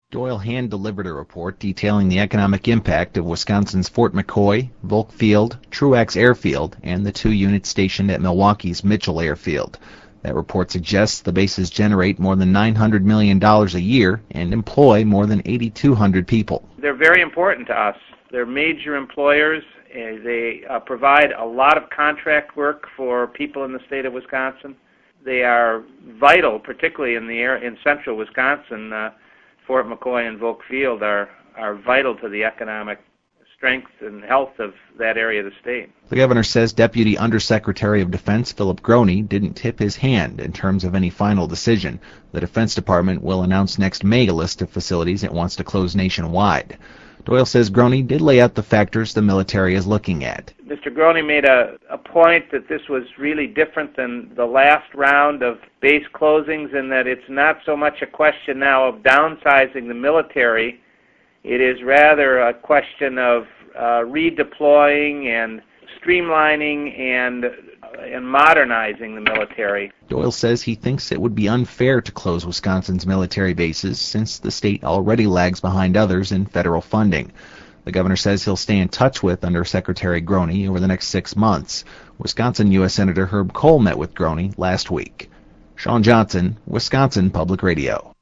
Doyle hand-delivered a report detailing the economic impact of Wisconsin's Fort McCoy, Volk Field, Truax Airfield, and the 2 units stationed at Milwaukee's Mitchell Airfield. That report suggests the bases generate more than $900 million a year and employ more than 8,200 people. They're very important to us. They're major employers. They provide a lot of contract work for people in the state of Wisconsin. They are vital, particularly in central Wisconsin. Fort McCoy and Volk Field are vital to the economic strength and health of that area of the state. The governor says Deputy Undersecretary of Defense Philip Groney didn't tip his hand in terms of any final decision. The Defense Department will announce next May a list of facilities it wants to close nationwide. Doyle says Groney did lay out the factors the military is looking at. Mr. Groney made a point that this was really different than the last round of base closings, and that it's not so much a question now of downsizing the military. It is rather a question of redeploying and streamlining and modernizing the military. Doyle says he thinks it would be unfair to close Wisconsin's military bases since the state already lags behind others in federal funding. The governor says he'll stay in touch with Undersecretary Groney over the next 6 months. Wisconsin U.S. Senator Herb Kohl met with Groney last week. Sean Johnson, Wisconsin Public Radio.